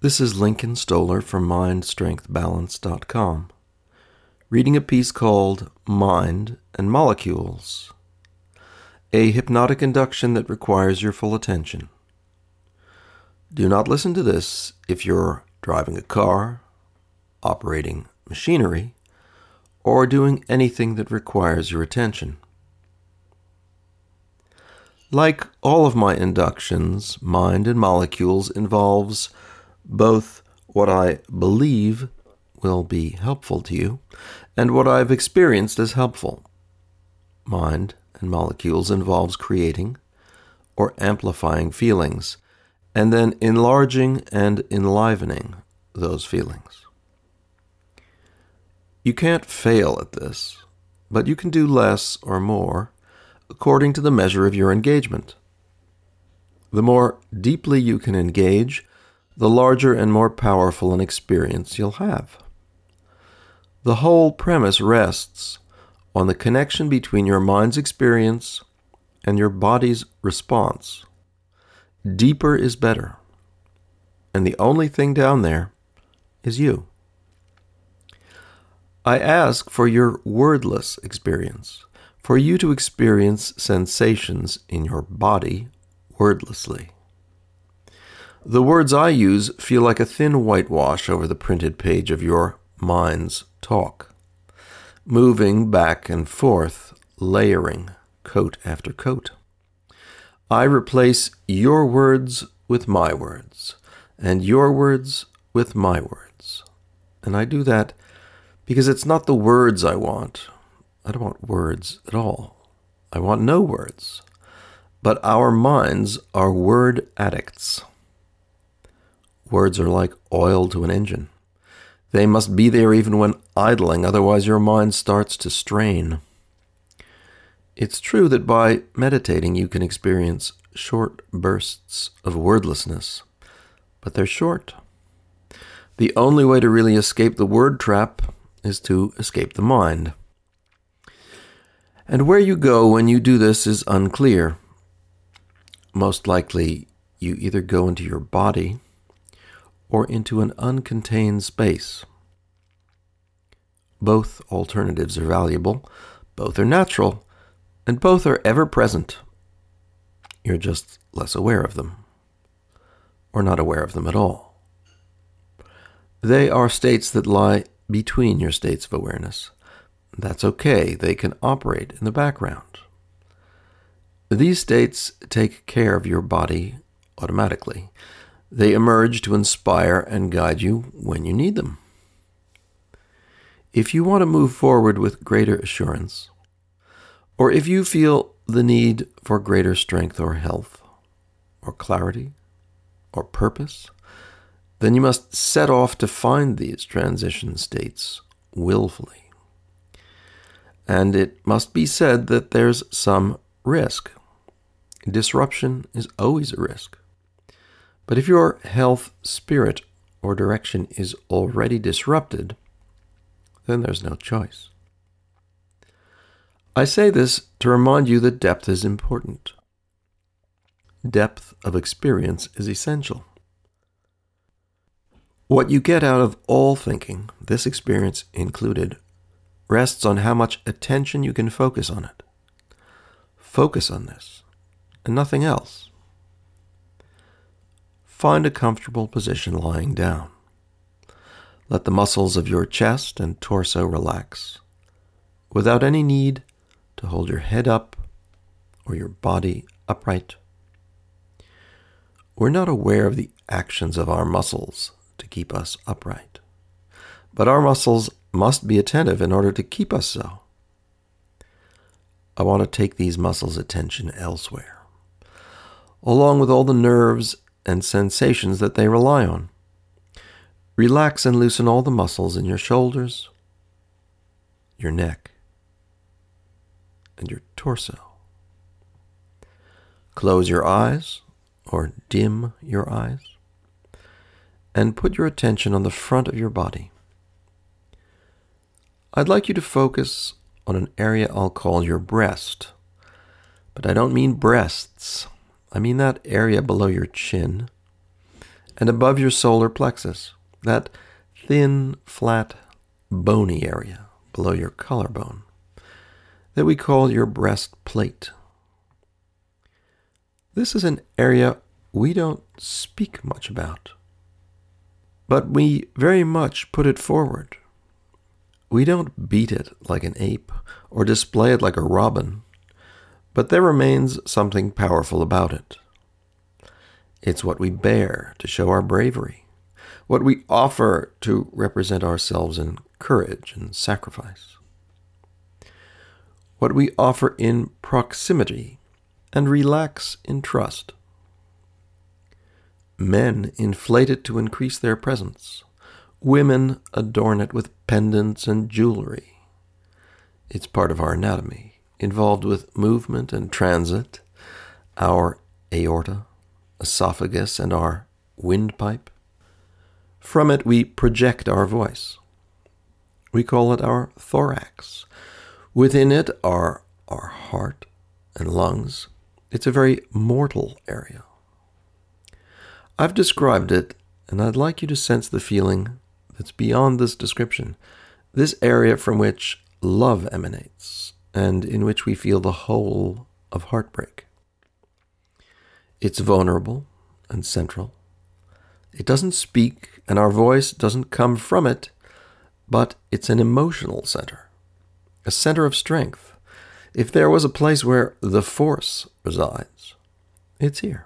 This is Lincoln Stoller from MindStrengthBalance.com, reading a piece called Mind and Molecules, a hypnotic induction that requires your full attention. Do not listen to this if you're driving a car, operating machinery, or doing anything that requires your attention. Like all of my inductions, Mind and Molecules involves both what I believe will be helpful to you and what I've experienced as helpful. Mind and Molecules involves creating or amplifying feelings and then enlarging and enlivening those feelings. You can't fail at this, but you can do less or more according to the measure of your engagement. The more deeply you can engage, the larger and more powerful an experience you'll have. The whole premise rests on the connection between your mind's experience and your body's response. Deeper is better, and the only thing down there is you. I ask for your wordless experience, for you to experience sensations in your body wordlessly. The words I use feel like a thin whitewash over the printed page of your mind's talk, moving back and forth, layering coat after coat. I replace your words with my words, and your words with my words. And I do that because it's not the words I want. I don't want words at all. I want no words. But our minds are word addicts. Words are like oil to an engine. They must be there even when idling, otherwise your mind starts to strain. It's true that by meditating you can experience short bursts of wordlessness, but they're short. The only way to really escape the word trap is to escape the mind. And where you go when you do this is unclear. Most likely you either go into your body or into an uncontained space. Both alternatives are valuable, both are natural, and both are ever present. You're just less aware of them, or not aware of them at all. They are states that lie between your states of awareness. That's okay, they can operate in the background. These states take care of your body automatically. They emerge to inspire and guide you when you need them. If you want to move forward with greater assurance, or if you feel the need for greater strength or health, or clarity, or purpose, then you must set off to find these transition states willfully. And it must be said that there's some risk. Disruption is always a risk. But if your health, spirit, or direction is already disrupted, then there's no choice. I say this to remind you that depth is important. Depth of experience is essential. What you get out of all thinking, this experience included, rests on how much attention you can focus on it. Focus on this, and nothing else. Find a comfortable position lying down. Let the muscles of your chest and torso relax, without any need to hold your head up or your body upright. We're not aware of the actions of our muscles to keep us upright, but our muscles must be attentive in order to keep us so. I want to take these muscles' attention elsewhere, along with all the nerves and sensations that they rely on. Relax and loosen all the muscles in your shoulders, your neck, and your torso. Close your eyes, or dim your eyes, and put your attention on the front of your body. I'd like you to focus on an area I'll call your breast, but I don't mean breasts. I mean that area below your chin and above your solar plexus, that thin, flat, bony area below your collarbone that we call your breastplate. This is an area we don't speak much about, but we very much put it forward. We don't beat it like an ape or display it like a robin, but there remains something powerful about it. It's what we bear to show our bravery, what we offer to represent ourselves in courage and sacrifice, what we offer in proximity and relax in trust. Men inflate it to increase their presence. Women adorn it with pendants and jewelry. It's part of our anatomy, involved with movement and transit, our aorta, esophagus, and our windpipe. From it we project our voice. We call it our thorax. Within it are our heart and lungs. It's a very mortal area. I've described it, and I'd like you to sense the feeling that's beyond this description, this area from which love emanates, and in which we feel the whole of heartbreak. It's vulnerable and central. It doesn't speak, and our voice doesn't come from it, but it's an emotional center, a center of strength. If there was a place where the force resides, it's here.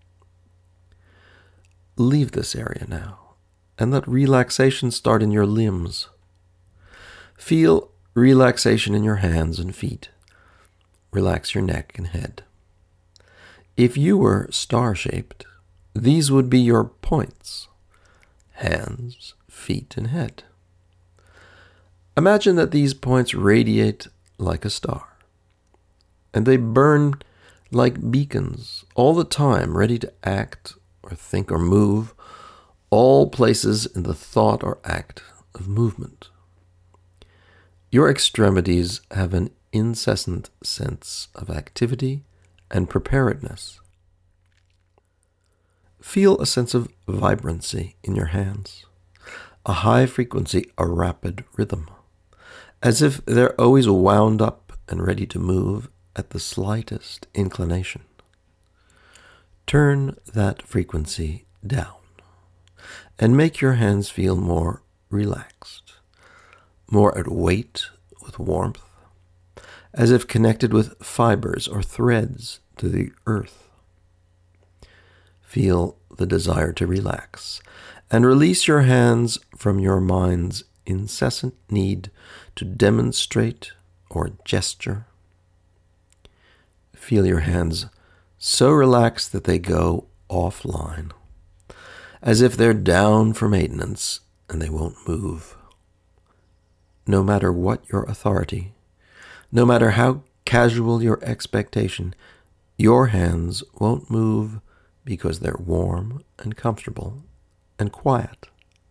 Leave this area now, and let relaxation start in your limbs. Feel relaxation in your hands and feet. Relax your neck and head. If you were star-shaped, these would be your points: hands, feet, and head. Imagine that these points radiate like a star, and they burn like beacons all the time, ready to act or think or move, all places in the thought or act of movement. Your extremities have an incessant sense of activity and preparedness. Feel a sense of vibrancy in your hands, a high frequency, a rapid rhythm, as if they're always wound up and ready to move at the slightest inclination. Turn that frequency down and make your hands feel more relaxed, more at weight with warmth, as if connected with fibers or threads to the earth. Feel the desire to relax and release your hands from your mind's incessant need to demonstrate or gesture. Feel your hands so relaxed that they go offline, as if they're down for maintenance and they won't move. No matter what your authority, no matter how casual your expectation, your hands won't move because they're warm and comfortable and quiet.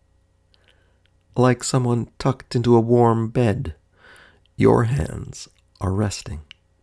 Like someone tucked into a warm bed, your hands are resting.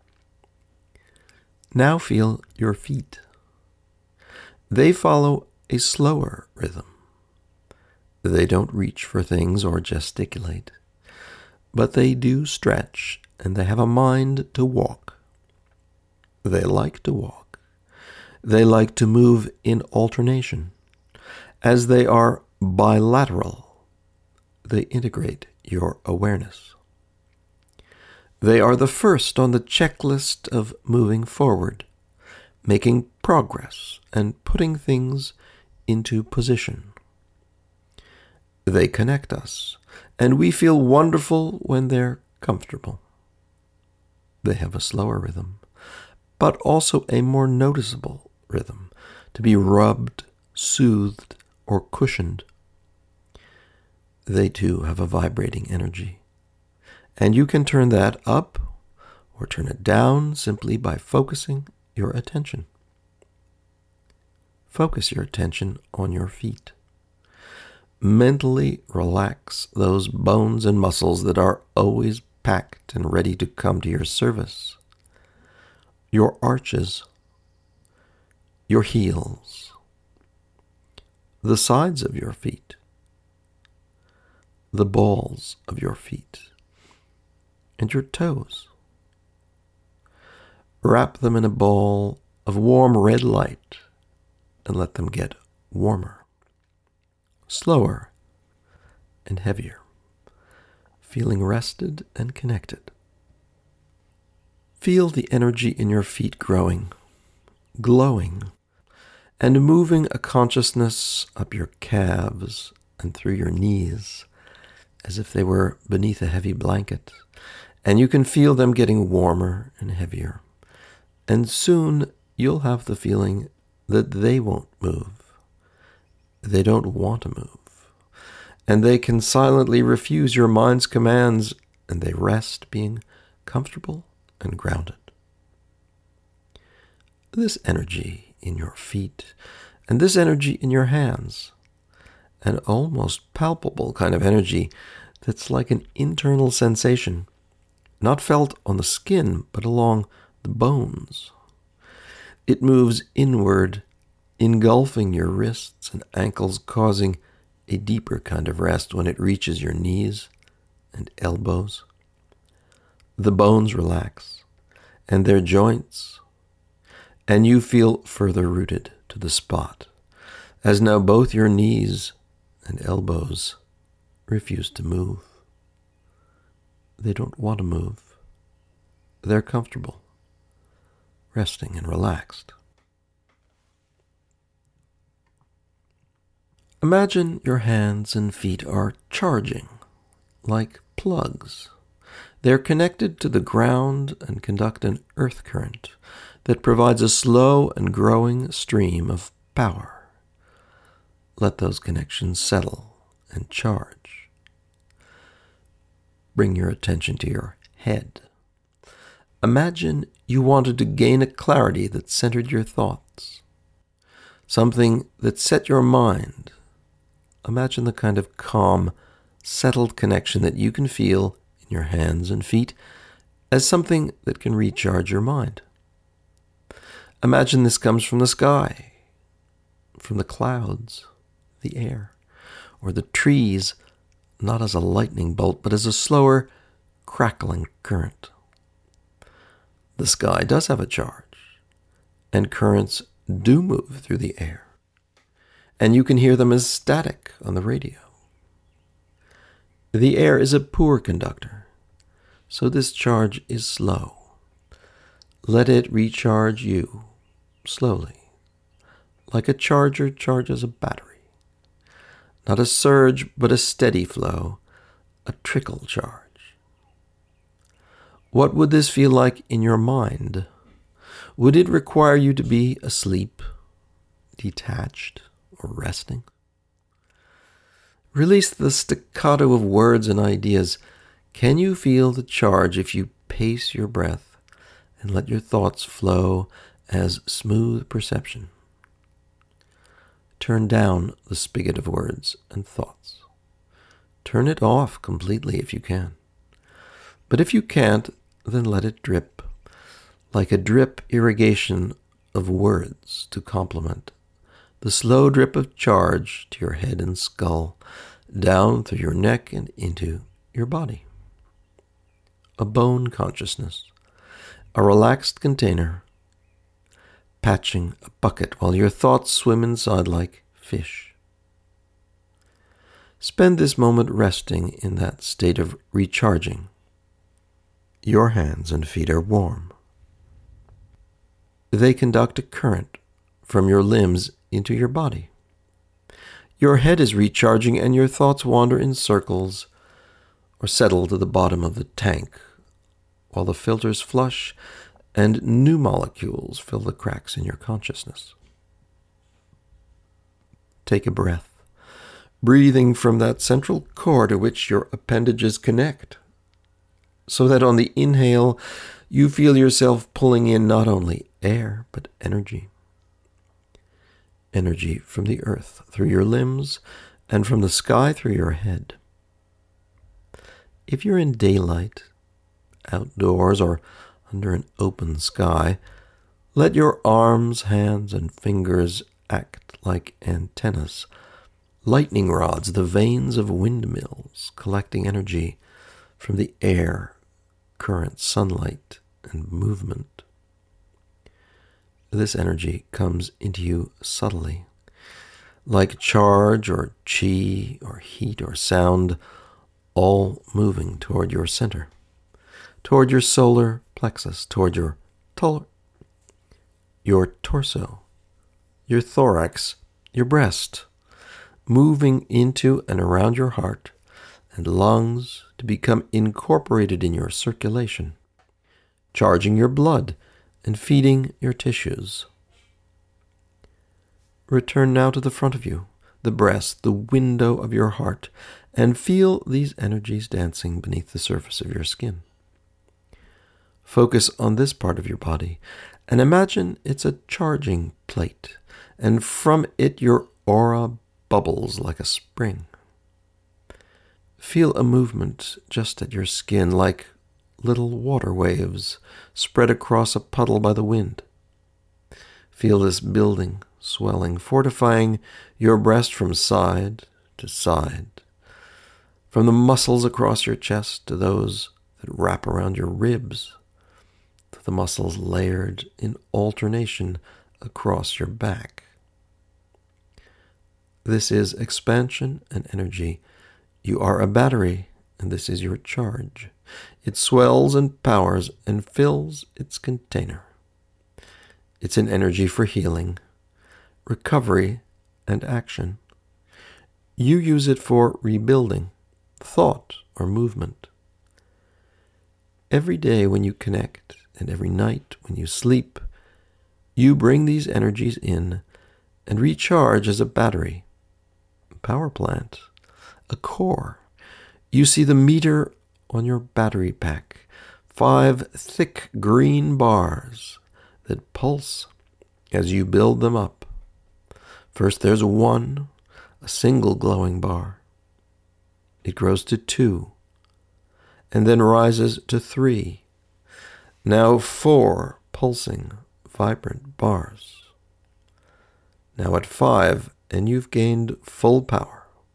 Now feel your feet. They follow a slower rhythm. They don't reach for things or gesticulate, but they do stretch, and they have a mind to walk. They like to walk. They like to move in alternation. As they are bilateral, they integrate your awareness. They are the first on the checklist of moving forward, making progress and putting things into position. They connect us, and we feel wonderful when they're comfortable. They have a slower rhythm, but also a more noticeable rhythm, to be rubbed, soothed, or cushioned. They too have a vibrating energy, and you can turn that up or turn it down simply by focusing your attention. Focus your attention on your feet. Mentally relax those bones and muscles that are always packed and ready to come to your service. Your arches, your heels, the sides of your feet, the balls of your feet, and your toes. Wrap them in a ball of warm red light and let them get warmer, slower, and heavier, feeling rested and connected. Feel the energy in your feet growing, glowing, and moving a consciousness up your calves and through your knees as if they were beneath a heavy blanket, and you can feel them getting warmer and heavier. And soon you'll have the feeling that they won't move. They don't want to move. And they can silently refuse your mind's commands, and they rest being comfortable and grounded. This energy in your feet and this energy in your hands, an almost palpable kind of energy that's like an internal sensation, not felt on the skin, but along the bones. It moves inward, engulfing your wrists and ankles, causing a deeper kind of rest when it reaches your knees and elbows. The bones relax, and their joints, and you feel further rooted to the spot, as now both your knees and elbows refuse to move. They don't want to move. They're comfortable, resting and relaxed. Imagine your hands and feet are charging, like plugs. They're connected to the ground and conduct an earth current that provides a slow and growing stream of power. Let those connections settle and charge. Bring your attention to your head. Imagine you wanted to gain a clarity that centered your thoughts, something that set your mind. Imagine the kind of calm, settled connection that you can feel in your hands and feet as something that can recharge your mind. Imagine this comes from the sky, from the clouds, the air, or the trees, not as a lightning bolt, but as a slower, crackling current. The sky does have a charge, and currents do move through the air, and you can hear them as static on the radio. The air is a poor conductor, so this charge is slow. Let it recharge you slowly, like a charger charges a battery. Not a surge, but a steady flow, a trickle charge. What would this feel like in your mind? Would it require you to be asleep, detached, or resting? Release the staccato of words and ideas. Can you feel the charge if you pace your breath and let your thoughts flow as smooth perception? Turn down the spigot of words and thoughts. Turn it off completely if you can. But if you can't, then let it drip, like a drip irrigation of words to complement the slow drip of charge to your head and skull, down through your neck and into your body. A bone consciousness, a relaxed container, patching a bucket while your thoughts swim inside like fish. Spend this moment resting in that state of recharging. Your hands and feet are warm. They conduct a current from your limbs into your body. Your head is recharging and your thoughts wander in circles or settle to the bottom of the tank while the filters flush and new molecules fill the cracks in your consciousness. Take a breath, breathing from that central core to which your appendages connect, so that on the inhale you feel yourself pulling in not only air but energy. Energy from the earth through your limbs and from the sky through your head. If you're in daylight, outdoors, or under an open sky, let your arms, hands, and fingers act like antennas lightning rods, the vanes of windmills, collecting energy from the air, current, sunlight, and movement. This energy comes into you subtly, like charge or chi or heat or sound, all moving toward your center, toward your solar plexus, toward your torso, your thorax, your breast, moving into and around your heart and lungs to become incorporated in your circulation, charging your blood and feeding your tissues. Return now to the front of you, the breast, the window of your heart, and feel these energies dancing beneath the surface of your skin. Focus on this part of your body and imagine it's a charging plate, and from it your aura bubbles like a spring. Feel a movement just at your skin, like little water waves spread across a puddle by the wind. Feel this building, swelling, fortifying your breast from side to side, from the muscles across your chest to those that wrap around your ribs, to the muscles layered in alternation across your back. This is expansion and energy. You are a battery, and this is your charge. It swells and powers and fills its container. It's an energy for healing, recovery, and action. You use it for rebuilding, thought, or movement. Every day when you connect, and every night when you sleep, you bring these energies in and recharge as a battery, a power plant, a core. You see the meter on your battery pack, 5 thick green bars that pulse as you build them up. First there's 1, a single glowing bar. It grows to 2, and then rises to 3. Now 4 pulsing, vibrant bars. Now at 5, and you've gained full power.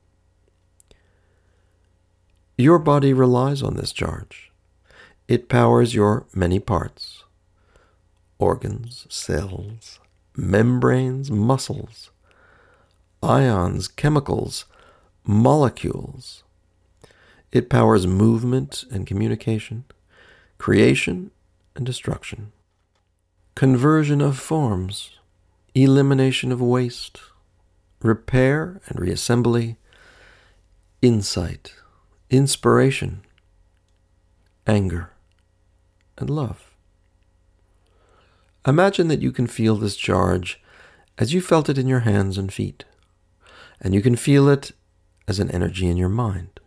Your body relies on this charge. It powers your many parts, organs, cells, membranes, muscles, ions, chemicals, molecules. It powers movement and communication, creation and destruction, conversion of forms, elimination of waste, repair and reassembly, insight, inspiration, anger, and love. Imagine that you can feel this charge as you felt it in your hands and feet, and you can feel it as an energy in your mind.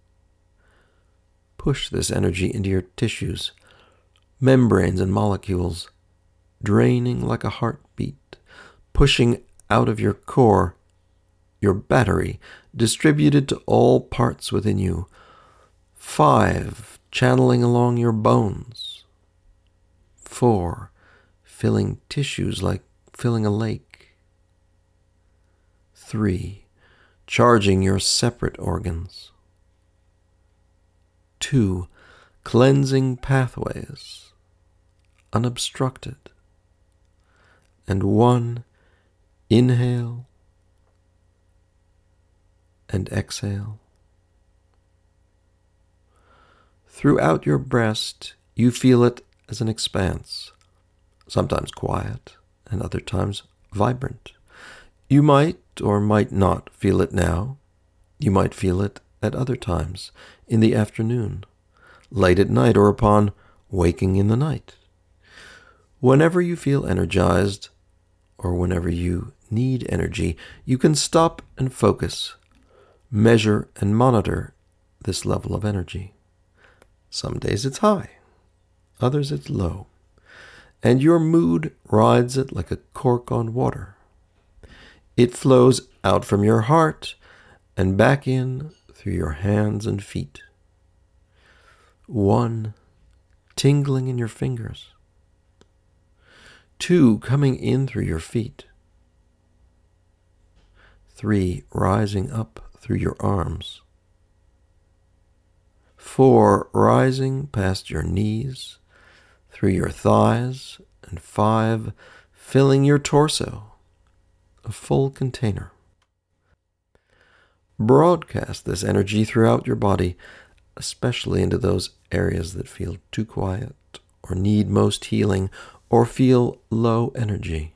Push this energy into your tissues, membranes and molecules, draining like a heartbeat, pushing out of your core, your battery, distributed to all parts within you. 5, channeling along your bones. 4, filling tissues like filling a lake. 3, charging your separate organs. 2, cleansing pathways, unobstructed. And 1, inhale and exhale. Throughout your breast, you feel it as an expanse, sometimes quiet and other times vibrant. You might or might not feel it now. You might feel it at other times, in the afternoon, late at night, or upon waking in the night. Whenever you feel energized, or whenever you need energy, you can stop and focus, measure and monitor this level of energy. Some days it's high, others it's low, and your mood rides it like a cork on water. It flows out from your heart and back in through your hands and feet. 1, tingling in your fingers. 2, coming in through your feet. 3, rising up through your arms. 4, rising past your knees, through your thighs. And 5, filling your torso, a full container. Broadcast this energy throughout your body, especially into those areas that feel too quiet or need most healing or feel low energy.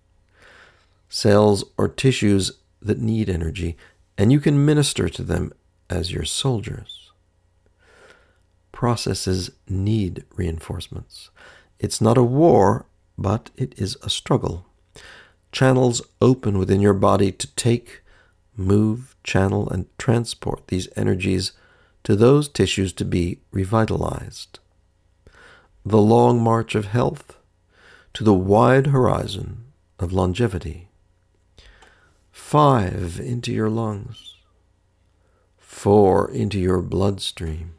Cells or tissues that need energy, and you can minister to them as your soldiers. Processes need reinforcements. It's not a war, but it is a struggle. Channels open within your body to take, move, channel, and transport these energies to those tissues to be revitalized. The long march of health to the wide horizon of longevity. 5 into your lungs. 4 into your bloodstream.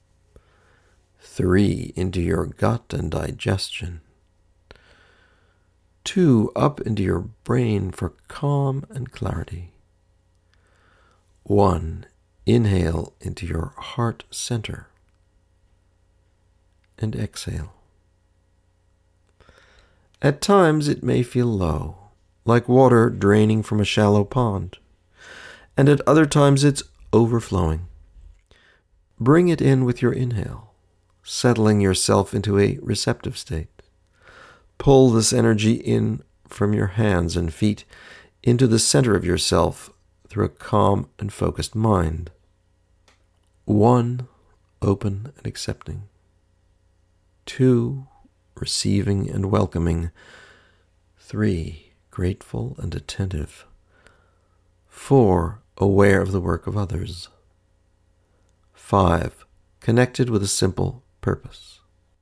3 into your gut and digestion. 2 up into your brain for calm and clarity. 1 inhale into your heart center. And exhale. At times it may feel low, like water draining from a shallow pond, and at other times it's overflowing. Bring it in with your inhale, settling yourself into a receptive state. Pull this energy in from your hands and feet into the center of yourself through a calm and focused mind. 1, open and accepting. 2, receiving and welcoming. 3, grateful and attentive. 4, aware of the work of others. 5, connected with a simple purpose.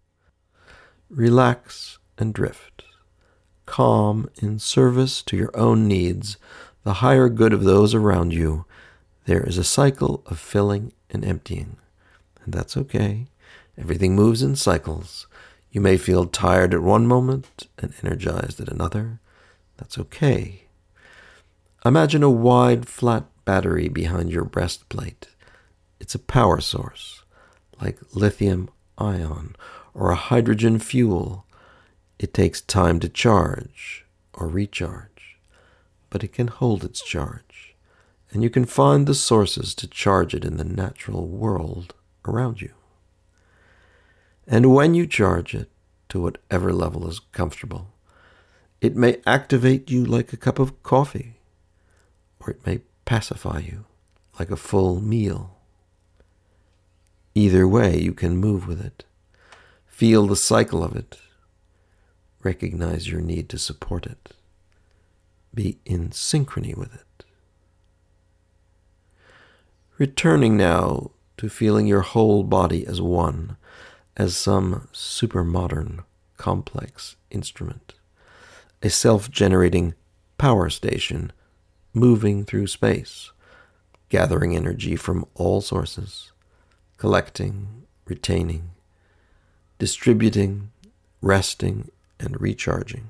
Relax and drift. Calm in service to your own needs, the higher good of those around you. There is a cycle of filling and emptying, and that's okay. Everything moves in cycles. You may feel tired at one moment and energized at another. That's okay. Imagine a wide, flat battery behind your breastplate. It's a power source, like lithium ion or a hydrogen fuel. It takes time to charge or recharge, but it can hold its charge, and you can find the sources to charge it in the natural world around you. And when you charge it to whatever level is comfortable, it may activate you like a cup of coffee, or it may pacify you like a full meal. Either way, you can move with it. Feel the cycle of it. Recognize your need to support it. Be in synchrony with it. Returning now to feeling your whole body as one, as some super-modern, complex instrument, a self-generating power station moving through space, gathering energy from all sources, collecting, retaining, distributing, resting, and recharging.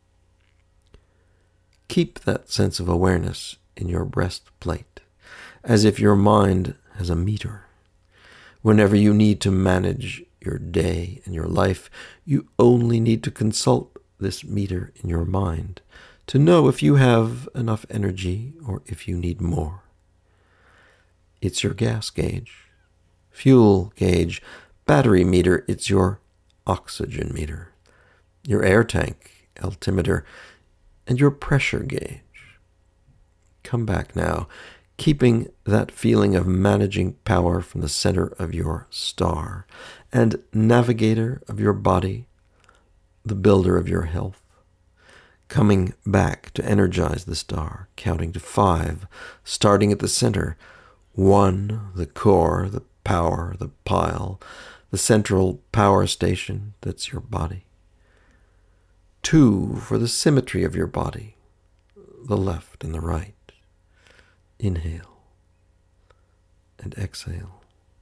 Keep that sense of awareness in your breastplate, as if your mind has a meter. Whenever you need to manage your day and your life, you only need to consult this meter in your mind to know if you have enough energy or if you need more. It's your gas gauge, fuel gauge, battery meter. It's your oxygen meter, your air tank, altimeter, and your pressure gauge. Come back now, keeping that feeling of managing power from the center of your star and navigator of your body, the builder of your health. Coming back to energize the star, counting to 5, starting at the center. 1, the core, the power, the pile, the central power station that's your body. 2, for the symmetry of your body, the left and the right. Inhale and exhale.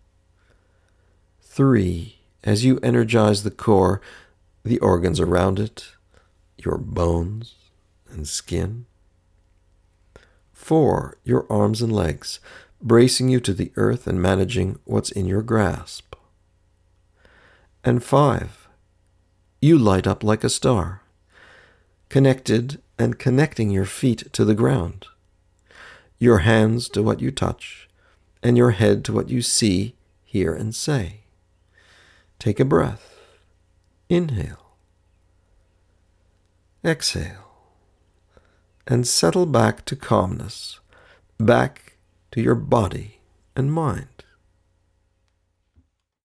3, as you energize the core, the organs around it, your bones and skin. 4, your arms and legs, bracing you to the earth and managing what's in your grasp. And 5, you light up like a star, connected and connecting your feet to the ground, your hands to what you touch, and your head to what you see, hear, and say. Take a breath. Inhale. Exhale. And settle back to calmness, back to your body and mind.